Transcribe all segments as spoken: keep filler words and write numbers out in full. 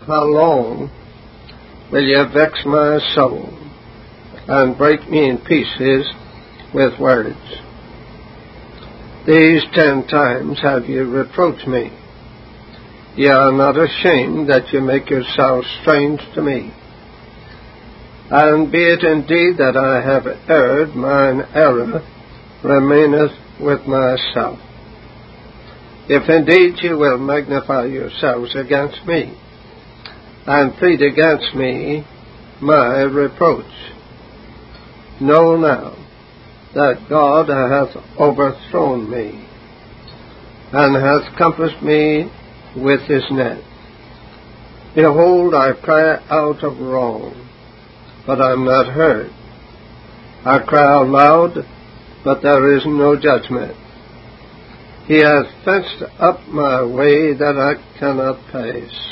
how long will you vex my soul and break me in pieces with words? These ten times have you reproached me. Ye are not ashamed that you make yourselves strange to me. And be it indeed that I have erred, mine error remaineth with myself. If indeed you will magnify yourselves against me, and plead against me my reproach, know now that God hath overthrown me, and hath compassed me with his net. Behold, I cry out of wrong, but I am not heard. I cry out loud, but there is no judgment. He hath fenced up my way that I cannot pass,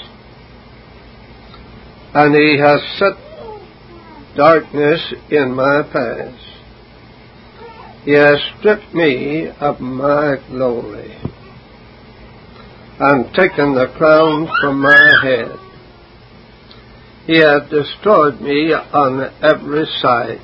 and he hath set darkness in my paths. He hath stripped me of my glory, and taken the crown from my head. He hath destroyed me on every side.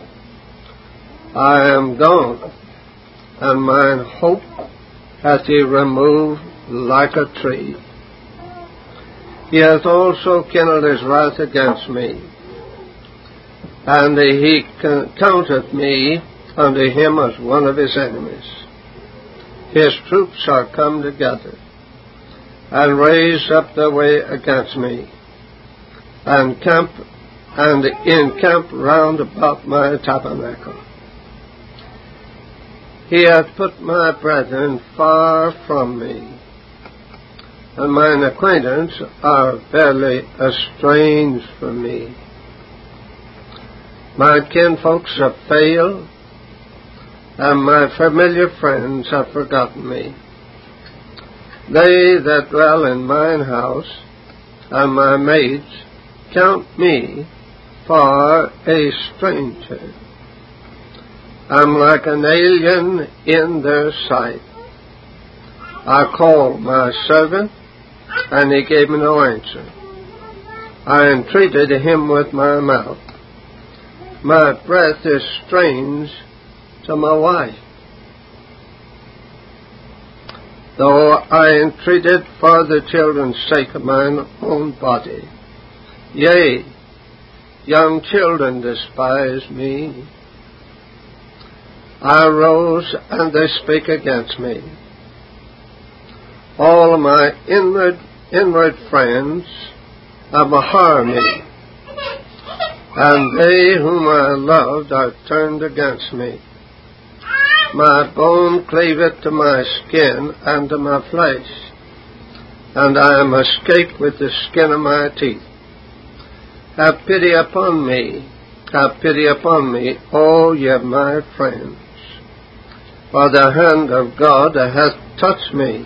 I am gone, and mine hope hath he removed like a tree. He hath also kindled his wrath against me, and he counteth me unto him as one of his enemies. His troops are come together, and raised up their way against me, and camp and encamp round about my tabernacle. He hath put my brethren far from me, and mine acquaintance are verily estranged from me. My kinfolks have failed, and my familiar friends have forgotten me. They that dwell in mine house, and my maids, count me for a stranger. I'm like an alien in their sight. I called my servant, and he gave me no answer. I entreated him with my mouth. My breath is strange to my wife. Though I entreated for the children's sake of mine own body, yea, young children despise me. I rose, and they spake against me. All my inward, inward friends abhor me, and they whom I loved are turned against me. My bone cleaveth to my skin and to my flesh, and I am escaped with the skin of my teeth. Have pity upon me, have pity upon me, O ye my friends, for the hand of God hath touched me.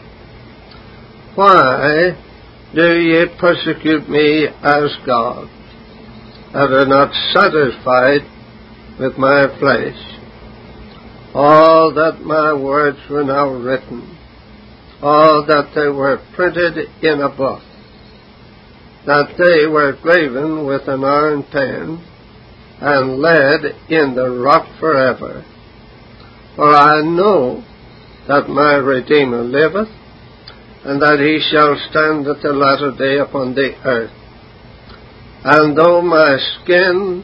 Why do ye persecute me as God, and are not satisfied with my flesh? All that my words were now written, all that they were printed in a book, that they were graven with an iron pen, and laid in the rock forever. For I know that my Redeemer liveth, and that he shall stand at the latter day upon the earth. And though my skin,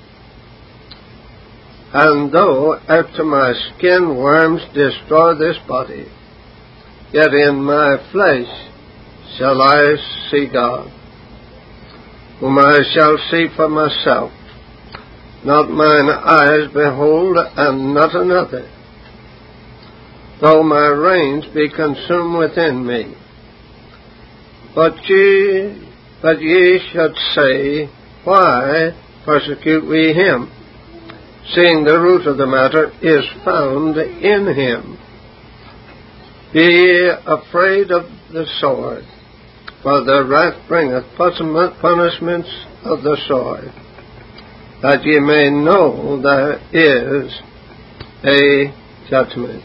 and though after my skin worms destroy this body, yet in my flesh shall I see God, whom I shall see for myself. Not mine eyes behold, and not another. Though my reins be consumed within me. But ye, but ye should say, why persecute we him, seeing the root of the matter is found in him? Be ye afraid of the sword, for the wrath bringeth punishments of the sword, that ye may know there is a judgment.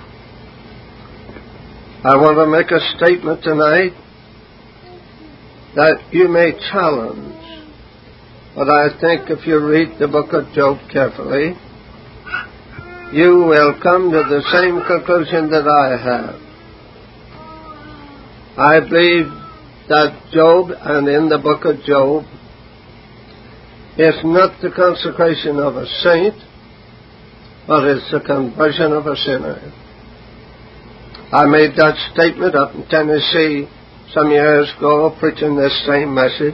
I want to make a statement tonight that you may challenge. But I think if you read the book of Job carefully, you will come to the same conclusion that I have. I believe that Job, and in the book of Job, is not the consecration of a saint, but it's the conversion of a sinner. I made that statement up in Tennessee some years ago, preaching this same message.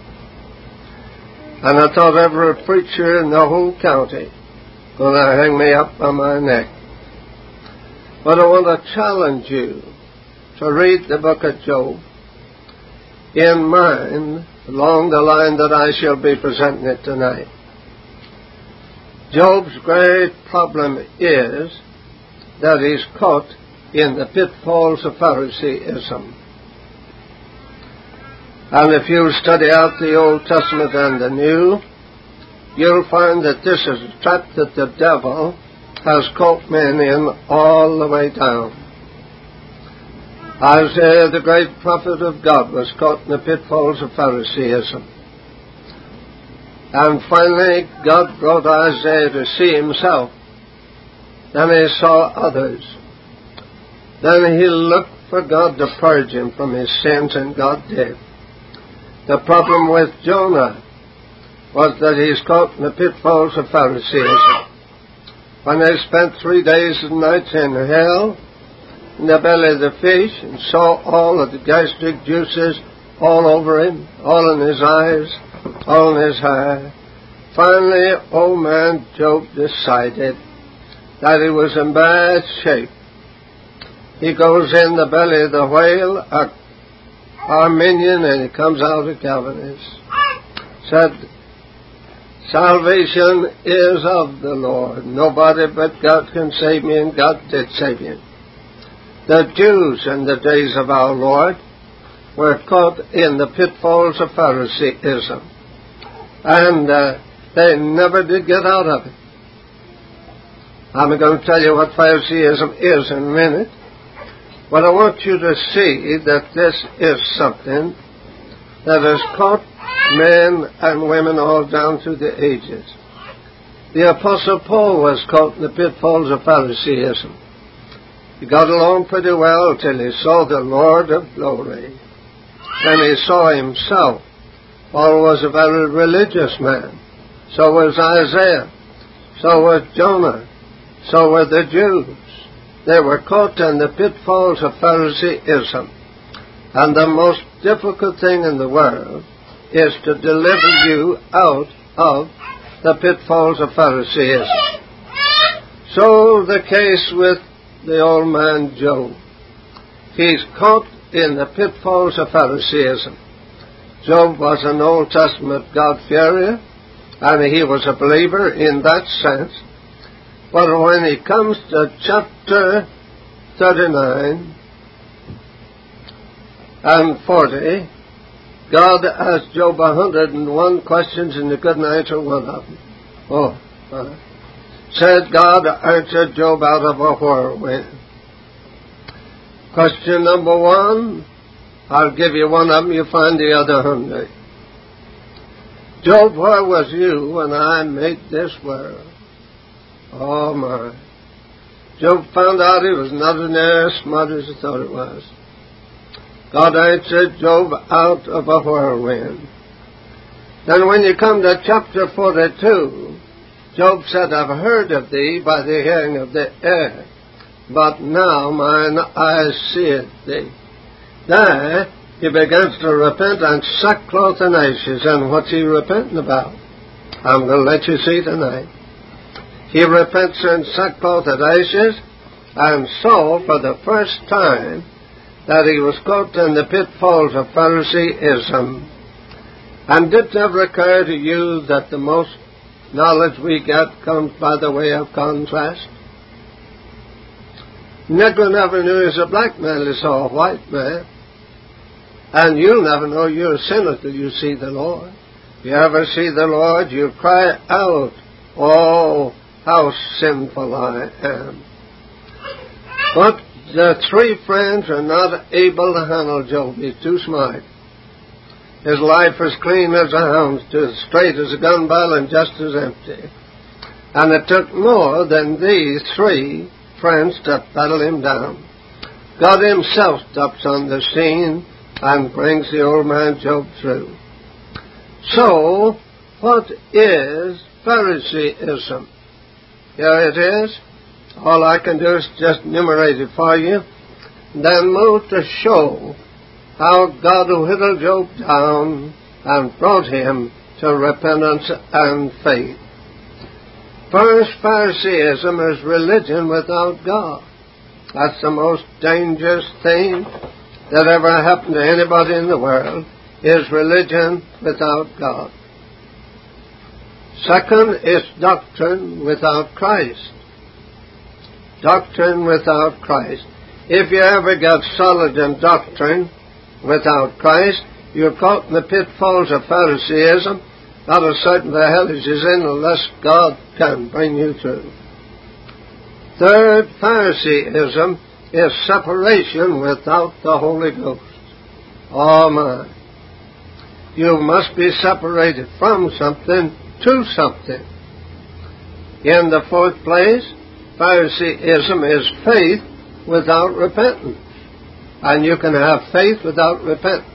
And I thought every preacher in the whole county going to hang me up on my neck. But I want to challenge you to read the book of Job in mind along the line that I shall be presenting it tonight. Job's great problem is that he's caught in the pitfalls of Phariseeism. And if you study out the Old Testament and the New, you'll find that this is a trap that the devil has caught men in all the way down. Isaiah, the great prophet of God, was caught in the pitfalls of Phariseeism. And finally, God brought Isaiah to see himself. Then he saw others. Then he looked for God to purge him from his sins, and God did. The problem with Jonah was that he's caught in the pitfalls of Phariseeism. When they spent three days and nights in hell, in the belly of the fish, and saw all of the gastric juices all over him, all in his eyes, all in his hair, finally, old man Job decided that he was in bad shape. He goes in the belly of the whale, a Arminian, and he comes out a Calvinist. Said, salvation is of the Lord. Nobody but God can save me, and God did save him. The Jews in the days of our Lord were caught in the pitfalls of Phariseeism, and uh, they never did get out of it. I'm going to tell you what Phariseeism is in a minute. But I want you to see that this is something that has caught men and women all down through the ages. The Apostle Paul was caught in the pitfalls of Phariseeism. He got along pretty well till he saw the Lord of glory. Then he saw himself. Paul was a very religious man. So was Isaiah. So was Jonah. So were the Jews. They were caught in the pitfalls of Phariseeism. And the most difficult thing in the world is to deliver you out of the pitfalls of Phariseeism. So the case with the old man Job. He's caught in the pitfalls of Phariseeism. Job was an Old Testament God-fearer, and he was a believer in that sense. But when he comes to chapter thirty-nine and forty, God asked Job one hundred and one questions, and he couldn't answer one of them. Oh, uh, said God answered Job out of a whirlwind. Question number one, I'll give you one of them, you find the other hundred. Job, where was you when I made this world? Oh, my. Job found out he was not near as smart as he thought it was. God answered Job out of a whirlwind. Then when you come to chapter forty-two, Job said, I've heard of thee by the hearing of the ear, but now mine eyes see thee. There he begins to repent on sackcloth and ashes. And what's he repenting about? I'm going to let you see tonight. He repents in sackcloth and ashes, and saw for the first time that he was caught in the pitfalls of Phariseeism. And did it ever occur to you that the most knowledge we get comes by the way of contrast? Negro never knew he was a black man till he saw a white man. And you'll never know you're a sinner till you see the Lord. If you ever see the Lord, you cry out, oh, how sinful I am. But the three friends are not able to handle Job. He's too smart. His life as clean as a hound's, as straight as a gun barrel and just as empty. And it took more than these three friends to battle him down. God himself stops on the scene and brings the old man Job through. So, what is Phariseeism? Here it is. All I can do is just enumerate it for you, then move to show how God whittled Job down and brought him to repentance and faith. First, Phariseeism is religion without God. That's the most dangerous thing that ever happened to anybody in the world, is religion without God. Second is doctrine without Christ. Doctrine without Christ. If you ever get solid in doctrine without Christ, you're caught in the pitfalls of Phariseeism. Not a certain the hell is in unless God can bring you through. Third, Phariseeism is separation without the Holy Ghost. Oh my. You must be separated from something to something. In the fourth place, Phariseeism is faith without repentance. And you can have faith without repentance.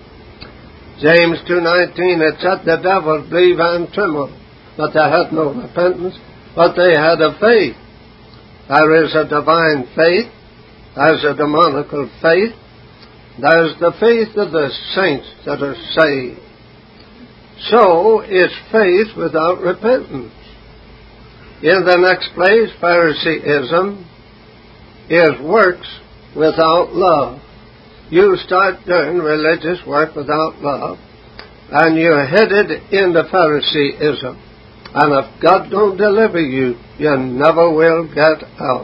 James two nineteen, it said the devil believe and tremble, but they had no repentance, but they had a faith. There is a divine faith, there's a demonical faith, there's the faith of the saints that are saved. So is faith without repentance. In the next place, Phariseeism is works without love. You start doing religious work without love, and you're headed into Phariseeism. And if God don't deliver you, you never will get out.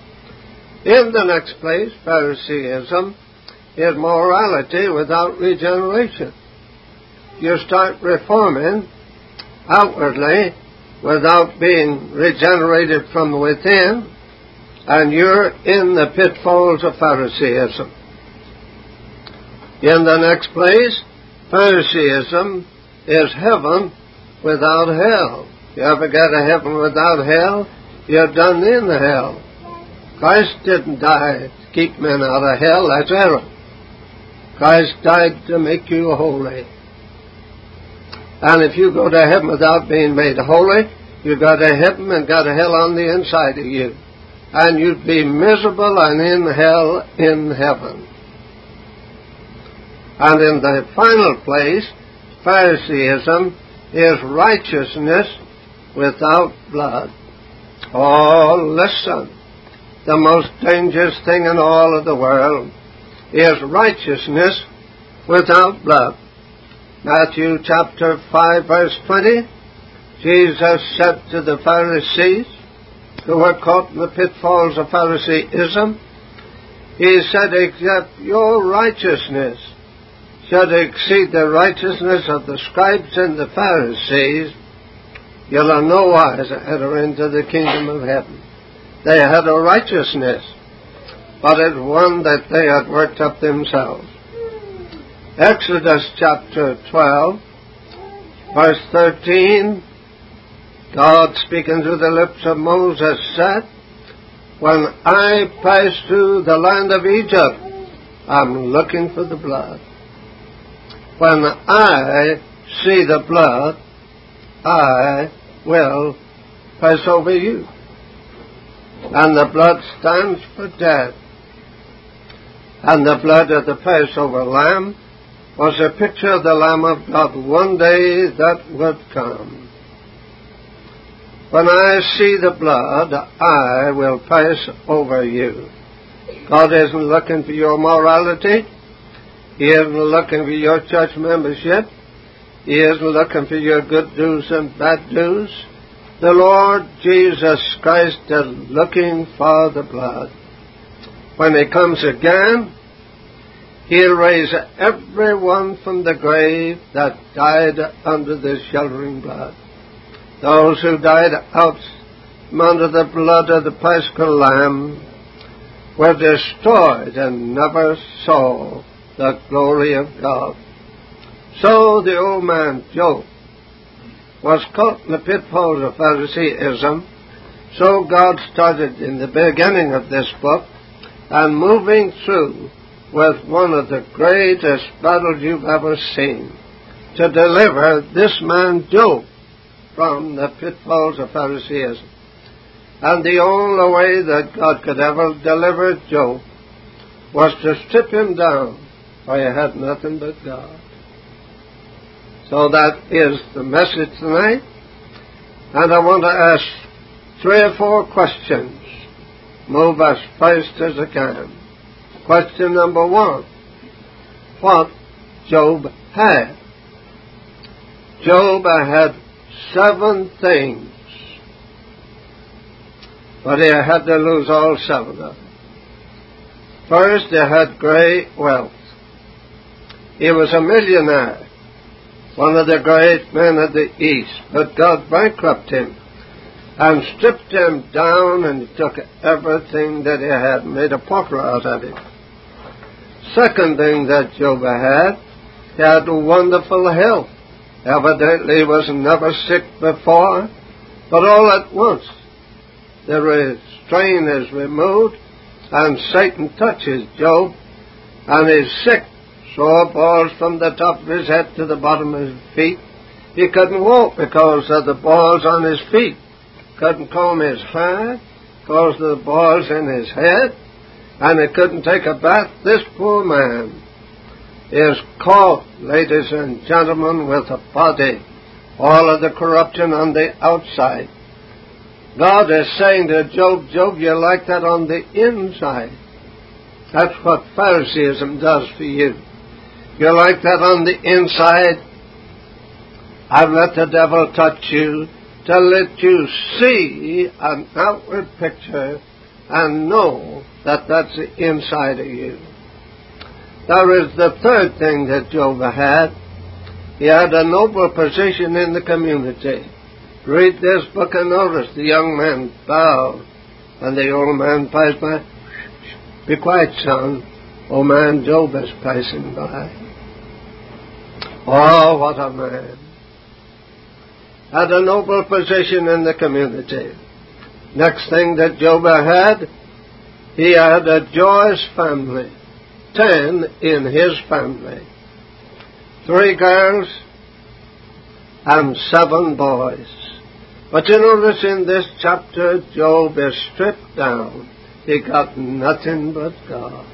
In the next place, Phariseeism is morality without regeneration. You start reforming outwardly without being regenerated from within, and you're in the pitfalls of Phariseeism. In the next place, Phariseeism is heaven without hell. You ever get a heaven without hell? You're done in the hell. Christ didn't die to keep men out of hell. That's error. Christ died to make you holy. And if you go to heaven without being made holy, you got a heaven and got a hell on the inside of you. And you'd be miserable and in hell in heaven. And in the final place, Phariseeism is righteousness without blood. Oh, listen. The most dangerous thing in all of the world is righteousness without blood. Matthew chapter five, verse twenty, Jesus said to the Pharisees who were caught in the pitfalls of Phariseeism, He said, except your righteousness should exceed the righteousness of the scribes and the Pharisees, you'll in no wise enter into the kingdom of heaven. They had a righteousness, but it's one that they had worked up themselves. Exodus chapter twelve, verse thirteen, God speaking through the lips of Moses said, when I pass through the land of Egypt, I'm looking for the blood. When I see the blood, I will pass over you. And the blood stands for death. And the blood of the Passover lamb was a picture of the Lamb of God one day that would come. When I see the blood, I will pass over you. God isn't looking for your morality. He isn't looking for your church membership. He isn't looking for your good do's and bad do's. The Lord Jesus Christ is looking for the blood. When He comes again, He'll raise everyone from the grave that died under the sheltering blood. Those who died out under the blood of the Paschal Lamb were destroyed and never saw the glory of God. So the old man, Job, was caught in the pitfalls of Phariseeism. So God started in the beginning of this book and moving through with one of the greatest battles you've ever seen to deliver this man, Job, from the pitfalls of Phariseeism. And the only way that God could ever deliver Job was to strip him down, for he had nothing but God. So that is the message tonight. And I want to ask three or four questions. Move as fast as I can. Question number one. What Job had. Job had seven things, but he had to lose all seven of them. First, he had great wealth. He was a millionaire, one of the great men of the East, but God bankrupted him and stripped him down, and he took everything that he had and made a pauper out of it. Second thing that Job had, he had wonderful health. Evidently he was never sick before, but all at once the restraint is removed and Satan touches Job and he's sick. Sore balls from the top of his head to the bottom of his feet. He couldn't walk because of the balls on his feet. Couldn't comb his hair because of the balls in his head. And he couldn't take a bath. This poor man is caught, ladies and gentlemen, with a body, all of the corruption on the outside. God is saying to Job, Job, you're like that on the inside. That's what Phariseeism does for you. You're like that on the inside. I've let the devil touch you to let you see an outward picture and know that that's the inside of you. There is the third thing that Job had. He had a noble position in the community. Read this book and notice the young man bowed, and the old man passed by. Be quiet, son. Old man Job is passing by. Oh, what a man. Had a noble position in the community. Next thing that Job had, he had a joyous family. Ten in his family. Three girls and seven boys. But you notice in this chapter, Job is stripped down. He got nothing but God.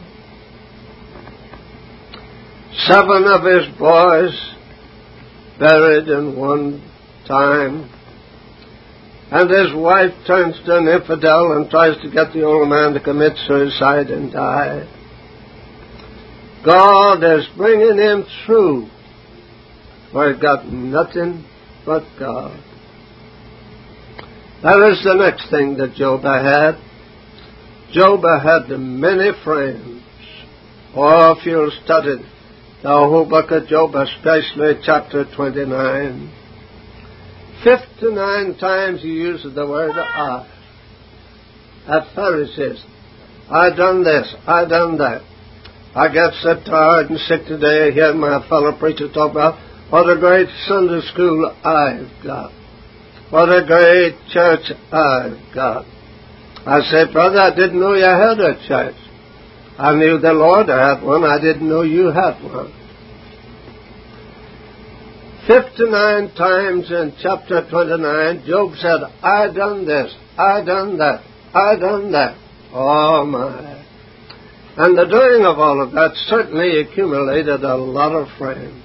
Seven of his boys buried in one time. And his wife turns to an infidel and tries to get the old man to commit suicide and die. God is bringing him through where he got nothing but God. That is the next thing that Job had. Job had many friends. Oh, if you'll study the whole book of Job, especially chapter twenty-nine, fifty-nine times he uses the word I. At Pharisees, I done this, I done that. I get so tired and sick today hearing my fellow preacher talk about what a great Sunday school I've got. What a great church I've got. I said, brother, I didn't know you had a church. I knew the Lord had one. I didn't know you had one. Fifty-nine times in chapter twenty-nine, Job said, I done this, I done that, I done that. Oh, my. And the doing of all of that certainly accumulated a lot of friends.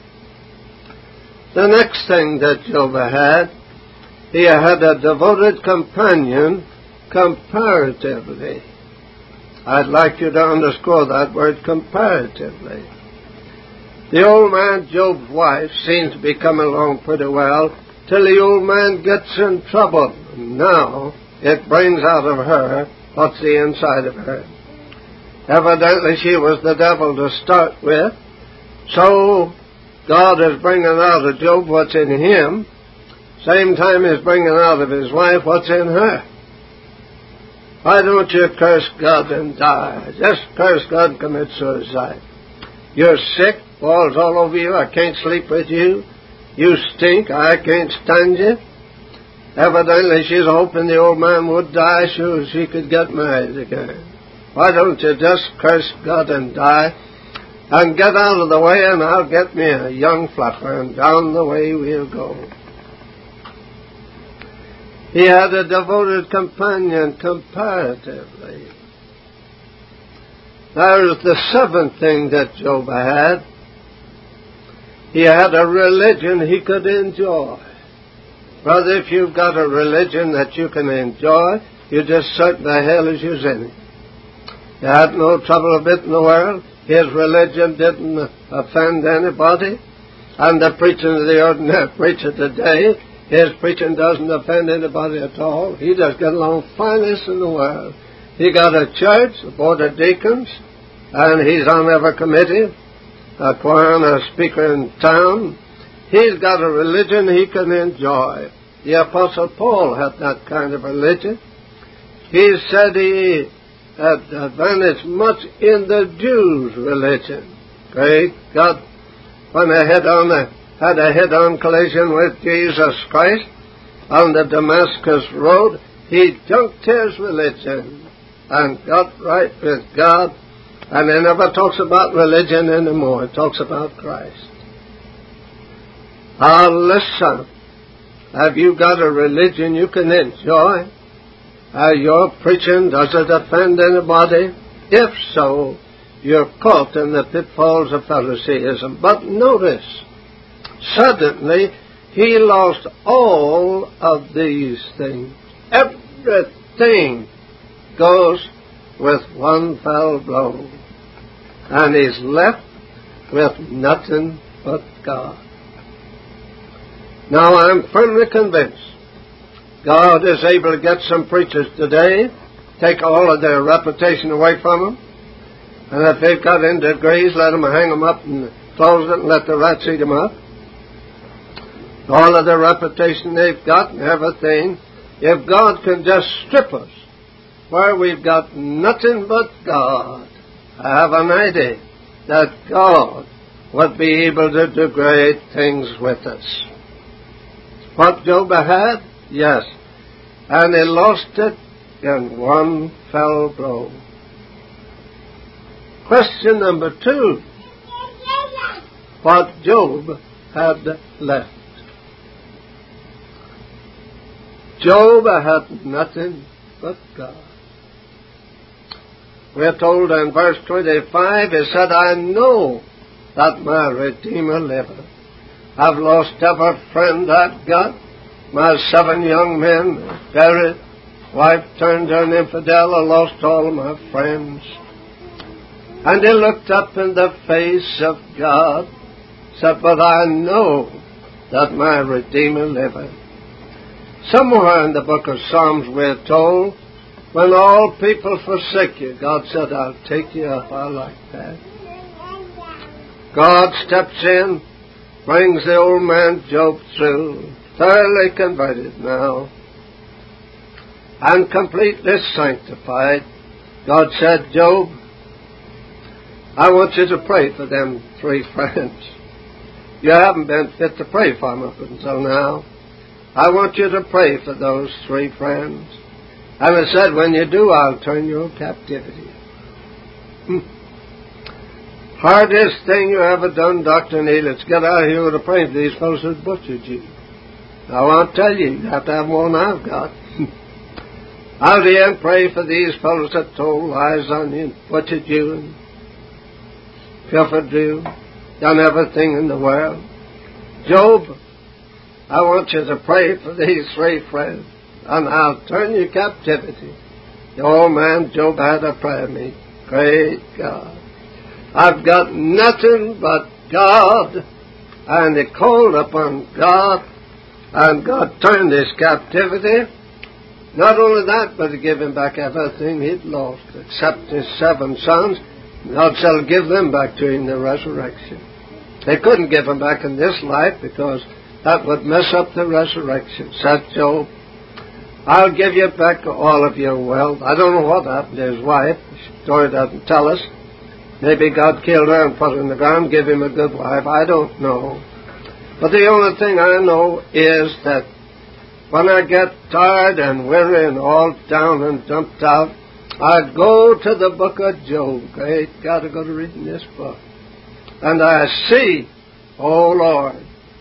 The next thing that Job had, he had a devoted companion comparatively. I'd like you to underscore that word comparatively. The old man, Job's wife, seems to be coming along pretty well till the old man gets in trouble. Now it brings out of her what's the inside of her. Evidently she was the devil to start with, so God is bringing out of Job what's in him, same time he's bringing out of his wife what's in her. Why don't you curse God and die? Just curse God and commit suicide. You're sick, balls all over you. I can't sleep with you. You stink. I can't stand you. Evidently, she's hoping the old man would die so she could get married again. Why don't you just curse God and die and get out of the way, and I'll get me a young flapper, and down the way we'll go. He had a devoted companion comparatively. There's the seventh thing that Job had. He had a religion he could enjoy. Brother, if you've got a religion that you can enjoy, you're just certain the hell is using it. You had no trouble a bit in the world. His religion didn't offend anybody. And the preaching of the ordinary preacher today, his preaching doesn't offend anybody at all. He just got along finest in the world. He got a church, a board of deacons, and he's on every committee, a choir and a speaker in town. He's got a religion he can enjoy. The Apostle Paul had that kind of religion. He said he had advanced much in the Jews' religion. Great God, when I had, on a, had a head-on collision with Jesus Christ on the Damascus road, he junked his religion and got right with God, and he never talks about religion anymore. He talks about Christ. Ah, listen. Have you got a religion you can enjoy? Uh, your preaching, does it offend anybody? If so, you're caught in the pitfalls of Pharisaism. But notice, suddenly, he lost all of these things. Everything goes with one fell blow. And he's left with nothing but God. Now, I'm firmly convinced God is able to get some preachers today, take all of their reputation away from them, and if they've got any degrees, let them hang them up and close it and let the rats eat them up. All of the reputation they've got and everything, if God can just strip us where we've got nothing but God, I have an idea that God would be able to do great things with us. What Job had? Yes. And he lost it in one fell blow. Question number two. What Job had left. Job had nothing but God. We're told in verse twenty-five, he said, I know that my Redeemer liveth. I've lost every friend I've got. My seven young men buried. Wife turned her an infidel. I lost all my friends. And he looked up in the face of God, said, but I know that my Redeemer liveth. Somewhere in the book of Psalms we're told, when all people forsake you, God said, I'll take you up. I like that. God steps in, brings the old man Job through, thoroughly converted now, and completely sanctified. God said, Job, I want you to pray for them three friends. You haven't been fit to pray for them up until now. I want you to pray for those three friends. And I said, when you do, I'll turn your captivity. Hmm. Hardest thing you ever done, Doctor Neil, is get out of here with a prayer for these fellows who butchered you. Now, I'll tell you, you have to have one I've got. Out here and pray for these fellows that told lies on you, butchered you, and pilfered you, done everything in the world. Job, I want you to pray for these three friends, and I'll turn your captivity. The old man Job had a prayer meeting. Great God. I've got nothing but God. And he called upon God, and God turned his captivity. Not only that, but he gave him back everything he'd lost, except his seven sons. God shall give them back to him in the resurrection. They couldn't give him back in this life because that would mess up the resurrection. Said Job, I'll give you back all of your wealth. I don't know what happened to his wife. The story doesn't tell us. Maybe God killed her and put her in the ground, give him a good wife. I don't know. But the only thing I know is that when I get tired and weary and all down and dumped out, I go to the book of Job. Great God, I go to reading this book. And I see, oh Lord,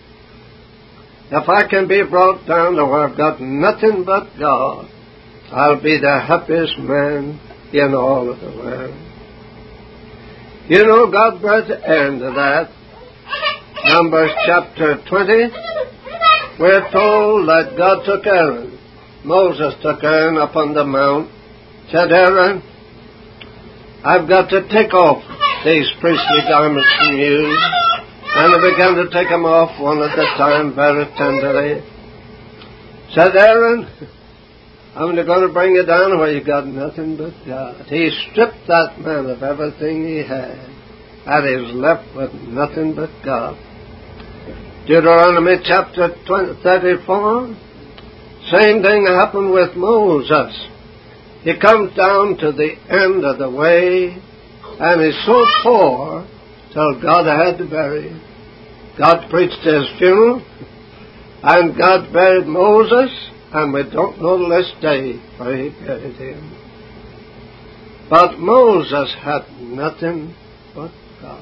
if I can be brought down to where I've got nothing but God, I'll be the happiest man in all of the world. You know, God brought the end to that. Numbers chapter twenty, we're told that God took Aaron. Moses took Aaron up on the mount, said, Aaron, I've got to take off these priestly garments from you. And he began to take them off one at a time very tenderly. Said, Aaron, I'm going to bring you down where you got nothing but God. He stripped that man of everything he had, and he's left with nothing but God. Deuteronomy chapter thirty-four, same thing happened with Moses. He comes down to the end of the way, and he's so poor till God had to bury him. God preached his funeral, and God buried Moses, and we don't know this day where he buried him. But Moses had nothing but God.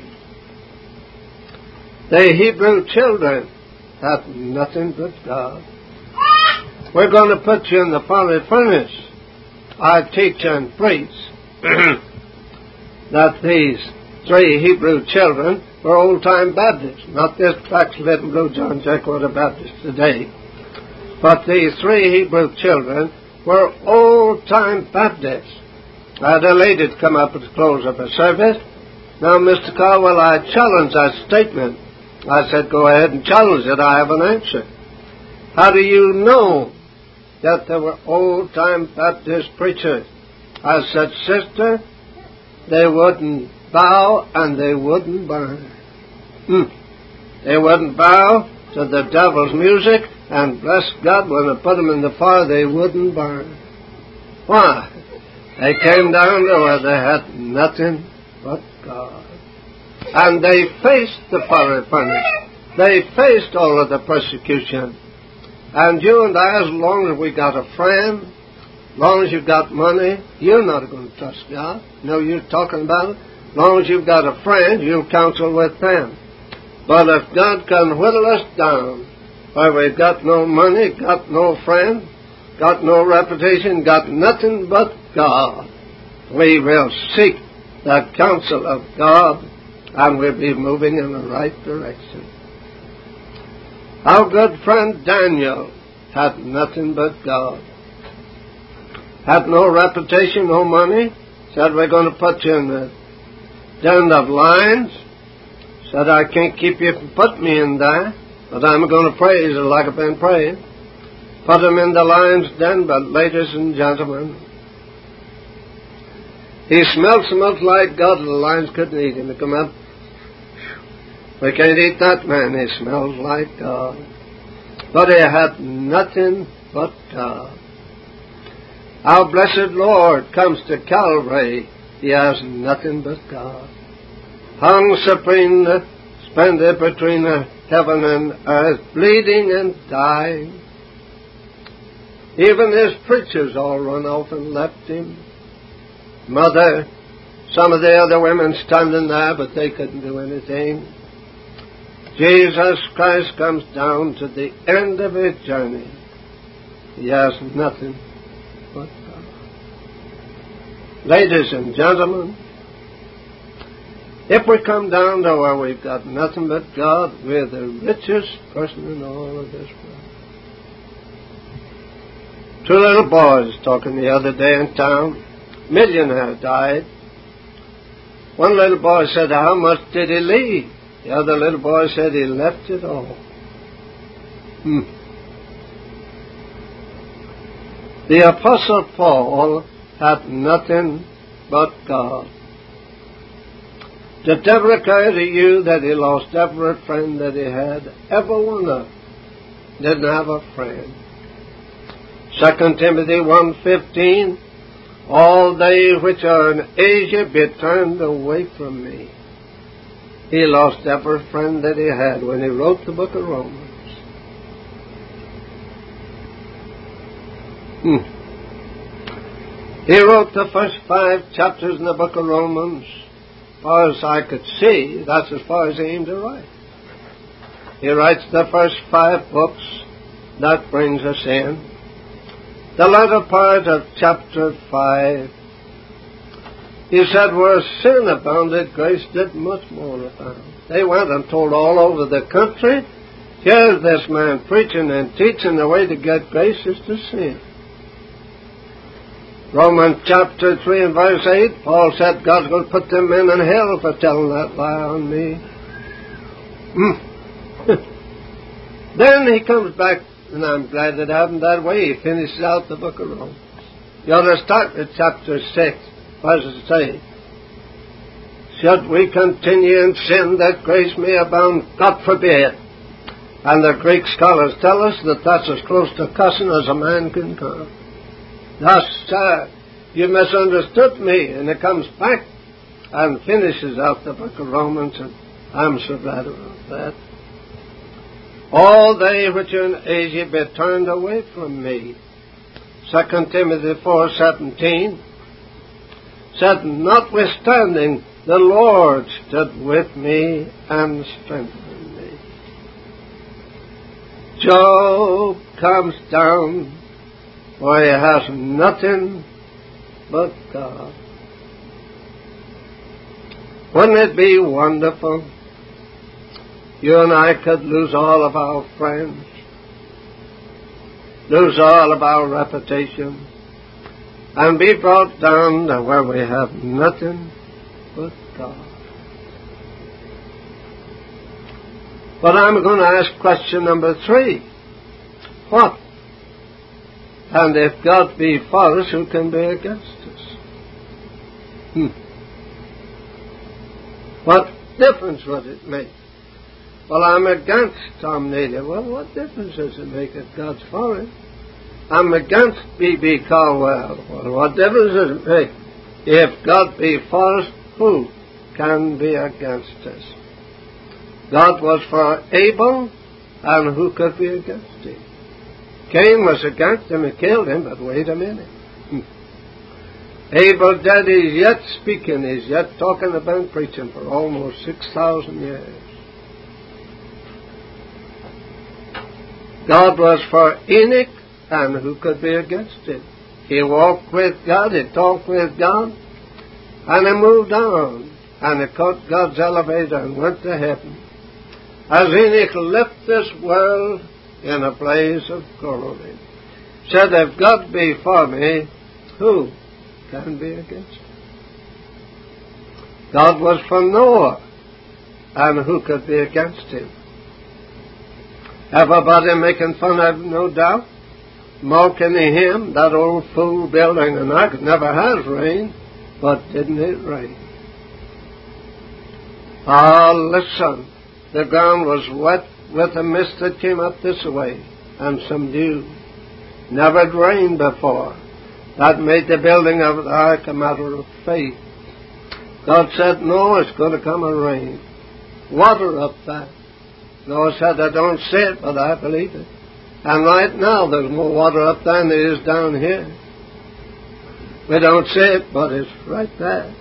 The Hebrew children had nothing but God. We're going to put you in the fiery furnace. I teach and preach that these three Hebrew children were old-time Baptists, not this backslidden Blue John Jackwater Baptist today. But these three Hebrew children were old-time Baptists. I had a lady come up at the close of the service. Now, Mister Caldwell, I challenge that statement. I said, go ahead and challenge it. I have an answer. How do you know that there were old-time Baptist preachers? I said, sister, they wouldn't bow and they wouldn't burn. Hmm. They wouldn't bow to the devil's music, and bless God, when they put them in the fire, they wouldn't burn. Why? They came down to where they had nothing but God. And they faced the fiery furnace. They faced all of the persecution. And you and I, as long as we got a friend, as long as you've got money, you're not going to trust God. No use talking about it. As long as you've got a friend, you'll counsel with them. But if God can whittle us down, where we've got no money, got no friend, got no reputation, got nothing but God, we will seek the counsel of God, and we'll be moving in the right direction. Our good friend Daniel had nothing but God. Had no reputation, no money. Said, we're going to put you in the den of lions. Said, I can't keep you from putting me in there, but I'm going to praise it like I've been praying. Put him in the lion's den, but ladies and gentlemen, he smelled so much like God that the lions couldn't eat him. He come out, we can't eat that man, he smells like God. But he had nothing but God. Our blessed Lord comes to Calvary, he has nothing but God. Hung supreme, suspended between heaven and earth, bleeding and dying. Even his preachers all run off and left him. Mother, some of the other women standing there, but they couldn't do anything. Jesus Christ comes down to the end of his journey. He has nothing but God. Ladies and gentlemen, if we come down to where we've got nothing but God, we're the richest person in all of this world. Two little boys talking the other day in town. Millionaire died. One little boy said, how much did he leave? The other little boy said he left it all. Hmm. The Apostle Paul had nothing but God. Did it ever occur to you that he lost every friend that he had? Every one of them didn't have a friend. Second Timothy one fifteen, All they which are in Asia be turned away from me. He lost every friend that he had when he wrote the book of Romans. Hmm. He wrote the first five chapters in the book of Romans. As far as I could see, that's as far as he aimed to write. He writes the first five books. That brings us in. The latter part of chapter five, he said, where sin abounded, grace did much more abound. They went and told all over the country, here's this man preaching and teaching the way to get grace is to sin. Romans chapter three and verse eight, Paul said God's going to put them men in hell for telling that lie on me. Mm. Then he comes back, and I'm glad it happened that way. He finishes out the book of Romans. You ought to start at chapter six. What does it say? Should we continue in sin that grace may abound? God forbid. And the Greek scholars tell us that that's as close to cussing as a man can come. Thus, sir, you misunderstood me. And it comes back and finishes out the book of Romans, and I'm so glad about that. All they which are in Asia be turned away from me. Second Timothy four seventeen said, notwithstanding, the Lord stood with me and strengthened me. Job comes down where he has nothing but God. Wouldn't it be wonderful? You and I could lose all of our friends, lose all of our reputation, and be brought down to where we have nothing but God. But I'm going to ask question number three. What? And if God be for us, who can be against us? Hmm. What difference would it make? Well, I'm against Tom Naylor. Well, what difference does it make if God's for it? I'm against B B Caldwell. Well, what difference does it make? If God be for us, who can be against us? God was for Abel, and who could be against him? Cain was against him and killed him, but wait a minute. Abel dead, he's yet speaking, he's yet talking about preaching for almost six thousand years. God was for Enoch, and who could be against him? He walked with God, he talked with God, and he moved on, and he caught God's elevator and went to heaven. As Enoch left this world in a blaze of glory, said, if God be for me, who can be against me? God was for Noah, and who could be against him? Everybody making fun of him, no doubt, mocking him, that old fool building an ark. It never has rained, but didn't it rain? Ah, listen, the ground was wet with a mist that came up this way, and some dew. Never had rained before. That made the building of the ark a matter of faith. God said, no, it's going to come a rain. Water up that. Noah said, I don't see it, but I believe it. And right now there's more water up there than there is down here. We don't see it, but it's right there.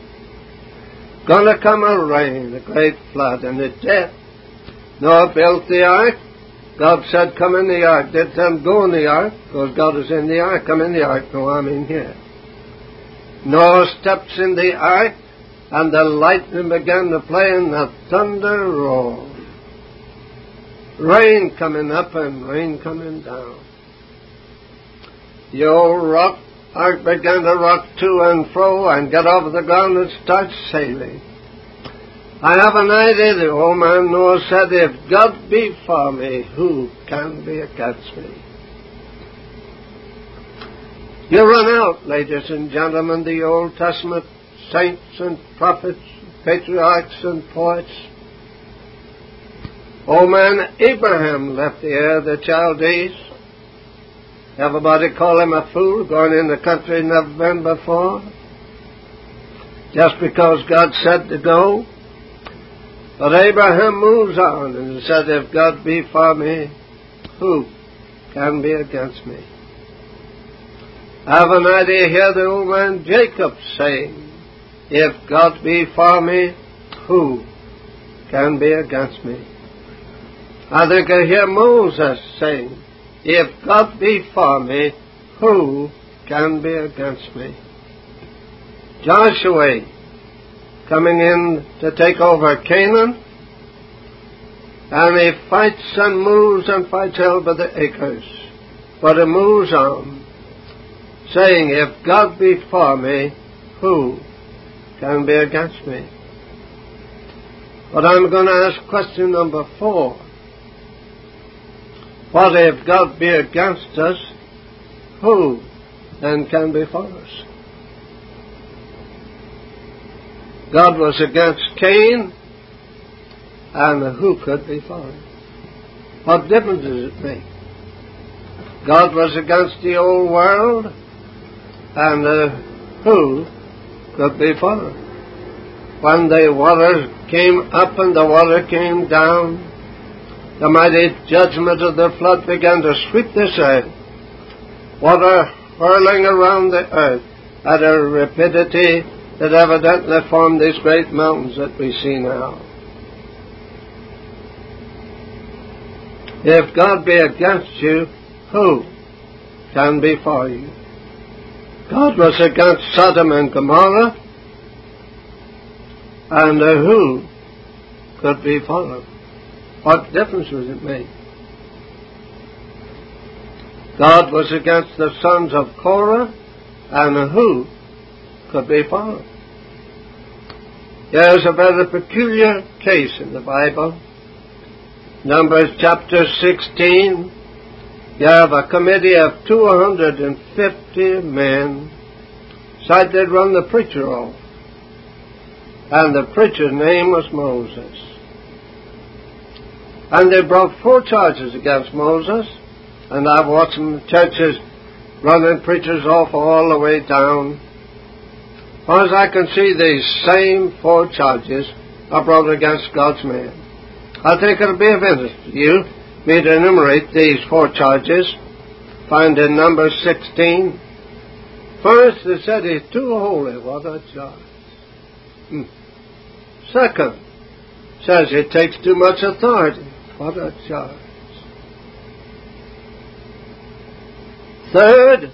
Gonna come a rain, a great flood, and it did. Noah built the ark. God said, come in the ark. Did them go in the ark? Because God is in the ark. Come in the ark. No, I'm in here. Noah steps in the ark, and the lightning began to play, and the thunder roared. Rain coming up and rain coming down. The old rock ark began to rock to and fro and get off the ground and start sailing. I have an idea, the old man Noah said, if God be for me, who can be against me? You run out, ladies and gentlemen, the Old Testament saints and prophets, patriarchs and poets. Old man Abraham left the Ur of the Chaldees. Everybody call him a fool, going in the country never been before, just because God said to go. But Abraham moves on and said, if God be for me, who can be against me? I have an idea here, the old man Jacob saying, if God be for me, who can be against me? I think I hear Moses saying, if God be for me, who can be against me? Joshua coming in to take over Canaan, and he fights and moves and fights hell by the acres. But he moves on, saying, if God be for me, who can be against me? But I'm going to ask question number four. What if God be against us, who then can be for us? God was against Cain, and who could be for him? What difference does it make? God was against the old world, and uh, who could be for him? When the waters came up and the water came down, the mighty judgment of the flood began to sweep this earth, water whirling around the earth at a rapidity that evidently formed these great mountains that we see now. If God be against you, who can be for you? God was against Sodom and Gomorrah, and uh, who could be for them? What difference does it make? God was against the sons of Korah, and who could be for them? There's a very peculiar case in the Bible. Numbers chapter sixteen, you have a committee of two hundred fifty men, decided they'd run the preacher off. And the preacher's name was Moses. And they brought four charges against Moses, and I've watched some churches running preachers off all the way down. As far as I can see, these same four charges are brought against God's man. I think it'll be of interest to you me to enumerate these four charges found in Numbers sixteen. First, they said he's too holy. What a charge. Hmm. Second, says he takes too much authority. What a charge. Third,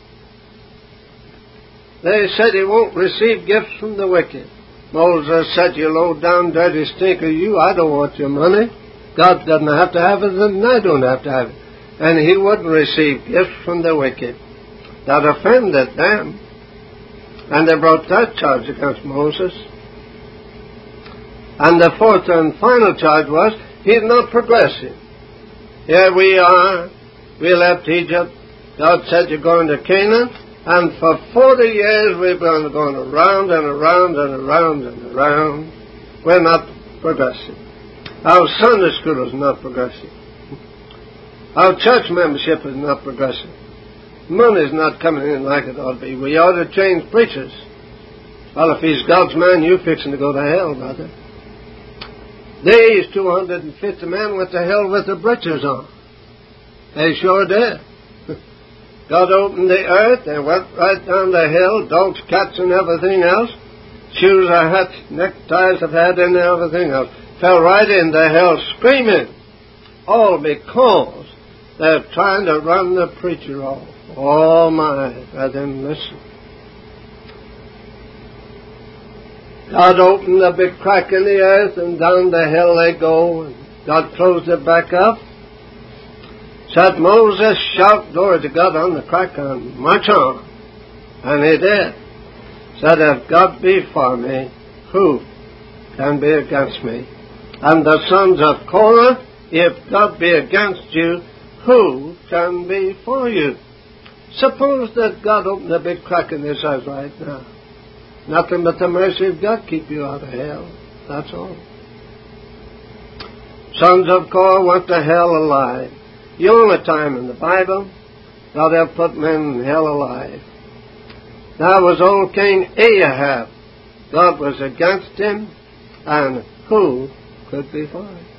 they said he won't receive gifts from the wicked. Moses said, you low down, dirty stinker, you, I don't want your money. God doesn't have to have it, and I don't have to have it. And he wouldn't receive gifts from the wicked. That offended them. And they brought that charge against Moses. And the fourth and final charge was, he's not progressive. Here we are. We left Egypt. God said, you're going to Canaan. And for forty years we've been going around and around and around and around. We're not progressive. Our Sunday school is not progressive. Our church membership is not progressive. Money's not coming in like it ought to be. We ought to change preachers. Well, if he's God's man, you're fixing to go to hell, brother. These two hundred fifty men went to hell with their breeches on. They sure did. God opened the earth, they went right down the hill, dogs, cats, and everything else. Shoes or hats, neckties have had and everything else. Fell right into hell screaming. All because they're trying to run the preacher off. Oh my, brethren, listen. God opened a big crack in the earth, and down the hill they go. And God closed it back up. Said, Moses, shout glory to God on the crack and march on. And he did. Said, if God be for me, who can be against me? And the sons of Korah, if God be against you, who can be for you? Suppose that God opened a big crack in this earth right now. Nothing but the mercy of God keep you out of hell. That's all. Sons of Korah went to hell alive. The only time in the Bible God have put men in hell alive. Now was old King Ahab. God was against him, and who could be for him?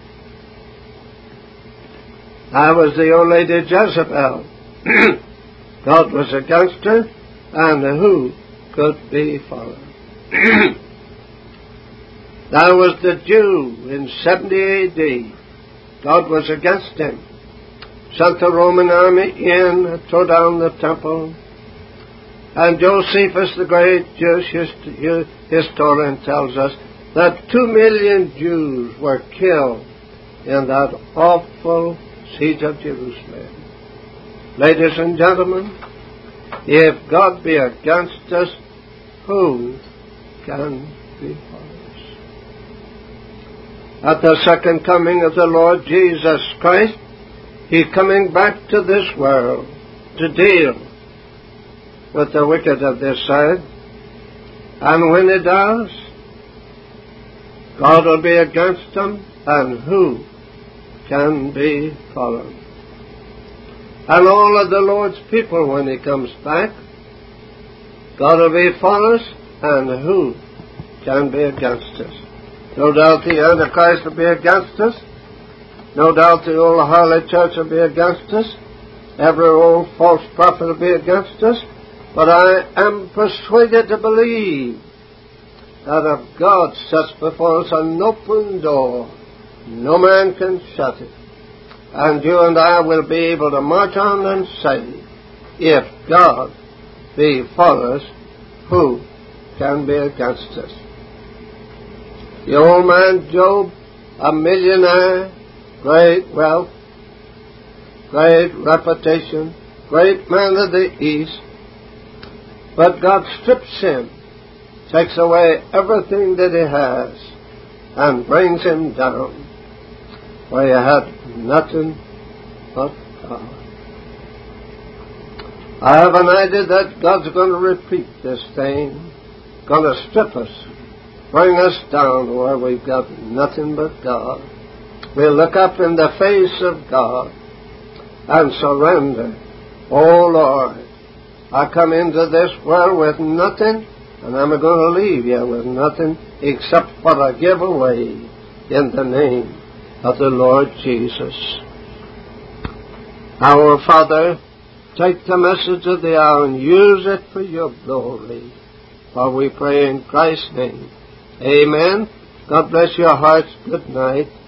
Now was the old lady Jezebel. God was against her, and who could be for her? Now was the Jew in seventy A D. God was against him. Sent the Roman army in and tore down the temple. And Josephus, the great Jewish hist- historian, tells us that two million Jews were killed in that awful siege of Jerusalem. Ladies and gentlemen, if God be against us, who can be for us? At the second coming of the Lord Jesus Christ, He's coming back to this world to deal with the wicked of this side. And when He does, God will be against them, and who can be for them? And all of the Lord's people, when He comes back, God will be for us, and who can be against us? No doubt the Antichrist will be against us. No doubt the old harlot church will be against us. Every old false prophet will be against us. But I am persuaded to believe that if God sets before us an open door, no man can shut it. And you and I will be able to march on and say, if God be for us, who can be against us? The old man Job, a millionaire, great wealth, great reputation, great man of the East, but God strips him, takes away everything that he has, and brings him down, where he had nothing but God. I have an idea that God's going to repeat this thing, going to strip us, bring us down where we've got nothing but God. We'll look up in the face of God and surrender. Oh Lord, I come into this world with nothing, and I'm going to leave you with nothing except what I give away in the name of the Lord Jesus. Our Father, take the message of the hour and use it for your glory. For we pray in Christ's name. Amen. God bless your hearts. Good night.